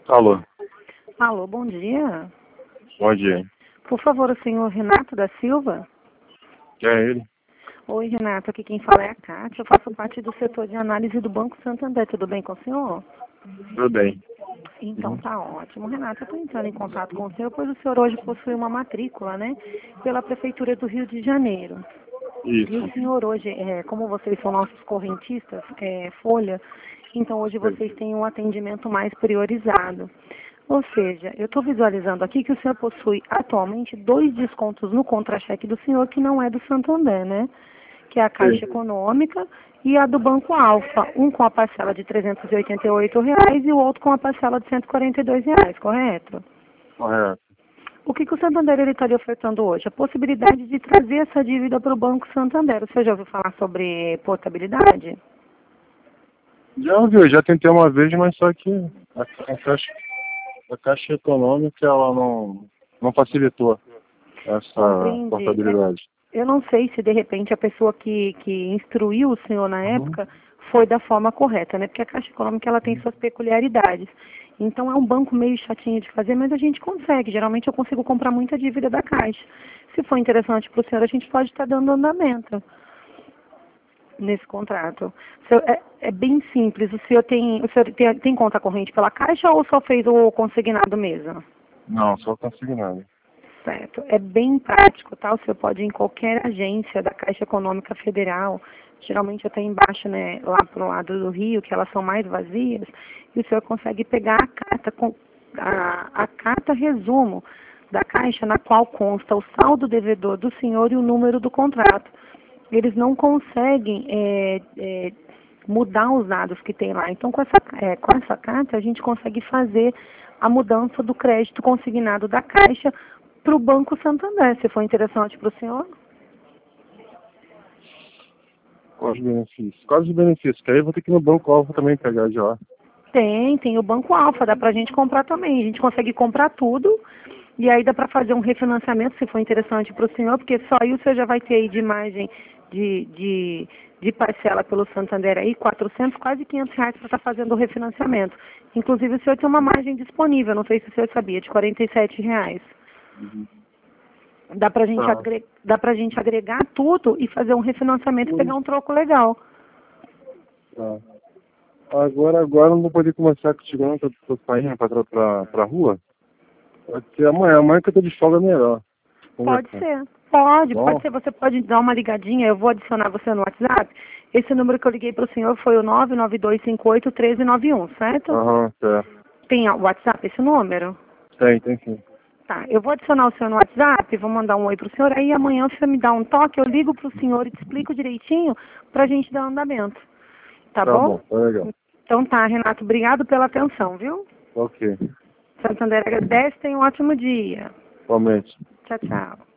Alô, Alô, bom dia. bom dia. Por favor, o senhor Renato da Silva? Quem é ele? Oi, Renato, aqui quem fala é a Cátia. Eu faço parte do setor de análise do Banco Santander. Tudo bem com o senhor? Tudo bem. Então tá ótimo. Renato, eu estou entrando em contato com o senhor, pois o senhor hoje possui uma matrícula, né? Pela Prefeitura do Rio de Janeiro. E Isso. o senhor hoje, como vocês são nossos correntistas, Folha, então hoje vocês têm um atendimento mais priorizado. Ou seja, eu estou visualizando aqui que o senhor possui atualmente 2 descontos no contra-cheque do senhor que não é do Santander, né? Que é a Caixa Sim. Econômica e a do Banco Alfa, um com a parcela de R$ 388 e o outro com a parcela de R$ 142, correto? Correto. O que o Santander ele estaria ofertando hoje? A possibilidade de trazer essa dívida para o Banco Santander. Você já ouviu falar sobre portabilidade? Já ouviu, já tentei uma vez, mas só que a Caixa Econômica ela não facilitou essa Compreendi. portabilidade. Eu não sei se de repente a pessoa que instruiu o senhor na época foi da forma correta, né? Porque a Caixa Econômica ela tem suas peculiaridades. Então é um banco meio chatinho de fazer, mas a gente consegue. Geralmente eu consigo comprar muita dívida da Caixa. Se for interessante para o senhor, a gente pode estar dando andamento nesse contrato. É bem simples. O senhor tem conta corrente pela Caixa ou só fez o consignado mesmo? Não, só consignado. Certo. É bem prático, tá? O senhor pode ir em qualquer agência da Caixa Econômica Federal, geralmente até embaixo, né, lá pro lado do Rio, que elas são mais vazias, e o senhor consegue pegar a carta, a carta resumo da Caixa, na qual consta o saldo devedor do senhor e o número do contrato. Eles não conseguem mudar os dados que tem lá. Então, com essa carta, a gente consegue fazer a mudança do crédito consignado da Caixa para o Banco Santander. Se for interessante para o senhor? Quais os benefícios? Quais os benefícios? Que aí eu vou ter que ir no Banco Alfa também pegar já. Tem o Banco Alfa, dá para a gente comprar também. A gente consegue comprar tudo e aí dá para fazer um refinanciamento, se for interessante para o senhor, porque só aí o senhor já vai ter aí de margem de parcela pelo Santander aí, 400, quase R$ 500 para estar fazendo o refinanciamento. Inclusive o senhor tem uma margem disponível, não sei se o senhor sabia, de R$ 47. Dá pra gente agregar tudo e fazer um refinanciamento e pegar um troco legal. Tá. Agora eu não vou poder começar contigo não, que eu tô saindo pra rua. Pode ser amanhã que eu tô de folga melhor. Pode Conversar. ser. Pode Bom? ser. Você pode dar uma ligadinha, eu vou adicionar você no WhatsApp. Esse número que eu liguei para o senhor foi o 992581391, certo? Aham, certo. Tem o WhatsApp esse número? Tem sim. Tá, eu vou adicionar o senhor no WhatsApp, vou mandar um oi pro senhor, aí amanhã o senhor me dá um toque, eu ligo pro senhor e te explico direitinho pra gente dar andamento. Tá Tá bom? bom, tá legal. Então tá, Renato, obrigado pela atenção, viu? Ok. Santander agradece, tenha um ótimo dia. Igualmente. Tchau, tchau.